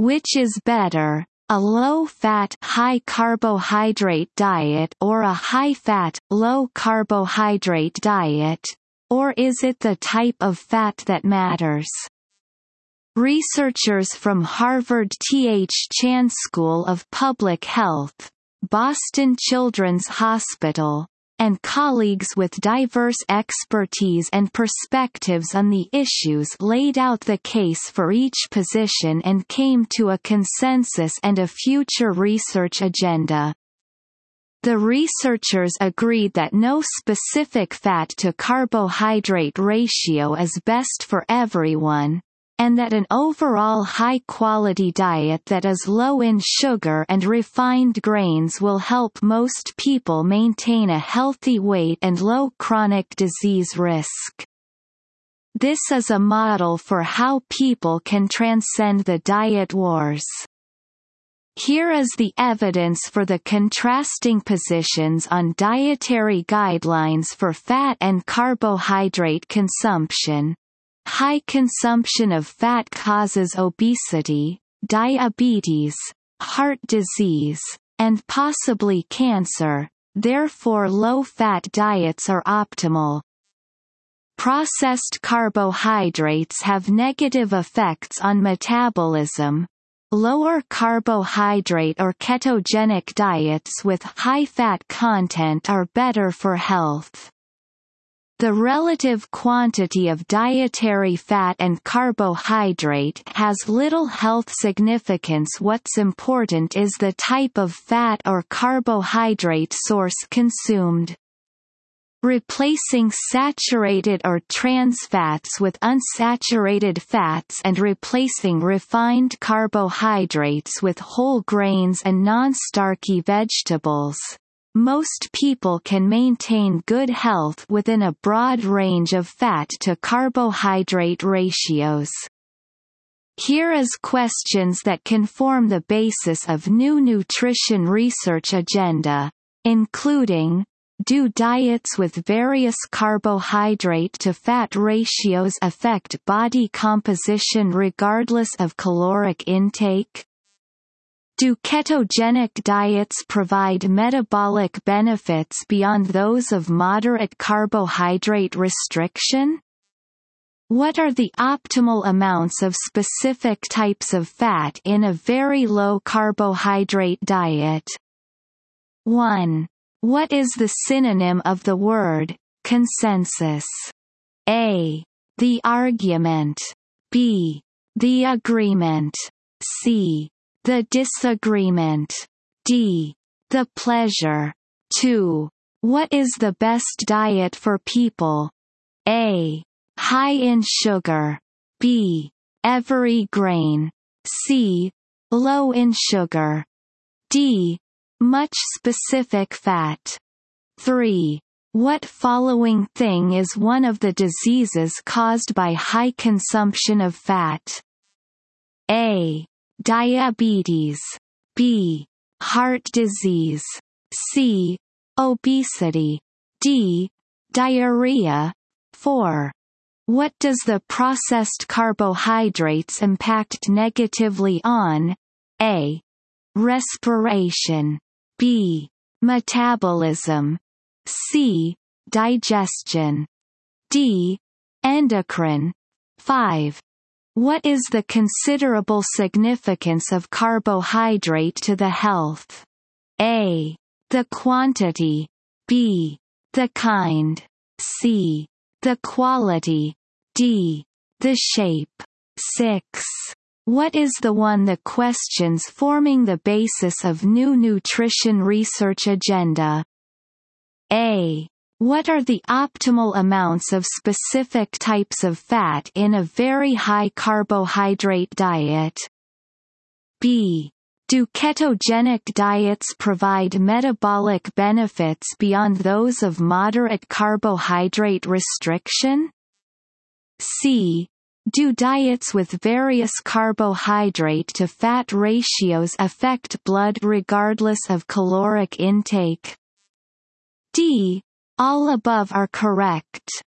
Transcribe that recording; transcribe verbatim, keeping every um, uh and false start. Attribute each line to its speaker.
Speaker 1: Which is better, a low-fat, high-carbohydrate diet or a high-fat, low-carbohydrate diet? Or is it the type of fat that matters? Researchers from Harvard T H Chan School of Public Health, Boston Children's Hospital, and colleagues with diverse expertise and perspectives on the issues laid out the case for each position and came to a consensus and a future research agenda. The researchers agreed that no specific fat-to-carbohydrate ratio is best for everyone, and that an overall high-quality diet that is low in sugar and refined grains will help most people maintain a healthy weight and low chronic disease risk. This is a model for how people can transcend the diet wars. Here is the evidence for the contrasting positions on dietary guidelines for fat and carbohydrate consumption. High consumption of fat causes obesity, diabetes, heart disease, and possibly cancer, therefore low-fat diets are optimal. Processed carbohydrates have negative effects on metabolism. Lower carbohydrate or ketogenic diets with high fat content are better for health. The relative quantity of dietary fat and carbohydrate has little health significance. What's important is the type of fat or carbohydrate source consumed. Replacing saturated or trans fats with unsaturated fats and replacing refined carbohydrates with whole grains and non-starchy vegetables. Most people can maintain good health within a broad range of fat-to-carbohydrate ratios. Here is questions that can form the basis of new nutrition research agenda, including: do diets with various carbohydrate-to-fat ratios affect body composition regardless of caloric intake? Do ketogenic diets provide metabolic benefits beyond those of moderate carbohydrate restriction? What are the optimal amounts of specific types of fat in a very low carbohydrate diet? one. What is the synonym of the word consensus? A. The argument. B. The agreement. C. The disagreement. D. The pleasure. two. What is the best diet for people? A. High in sugar. B. Every grain. C. Low in sugar. D. Much specific fat. three. What following thing is one of the diseases caused by high consumption of fat? A. Diabetes. B. Heart disease. C. Obesity. D. Diarrhea. four. What does the processed carbohydrates impact negatively on? A. Respiration. B. Metabolism. C. Digestion. D. Endocrine. five. What is the considerable significance of carbohydrate to the health? A. The quantity. B. The kind. C. The quality. D. The shape. six. What is the one the questions forming the basis of new nutrition research agenda? A. What are the optimal amounts of specific types of fat in a very high carbohydrate diet? B. Do ketogenic diets provide metabolic benefits beyond those of moderate carbohydrate restriction? C. Do diets with various carbohydrate-to-fat ratios affect blood regardless of caloric intake? D. All above are correct.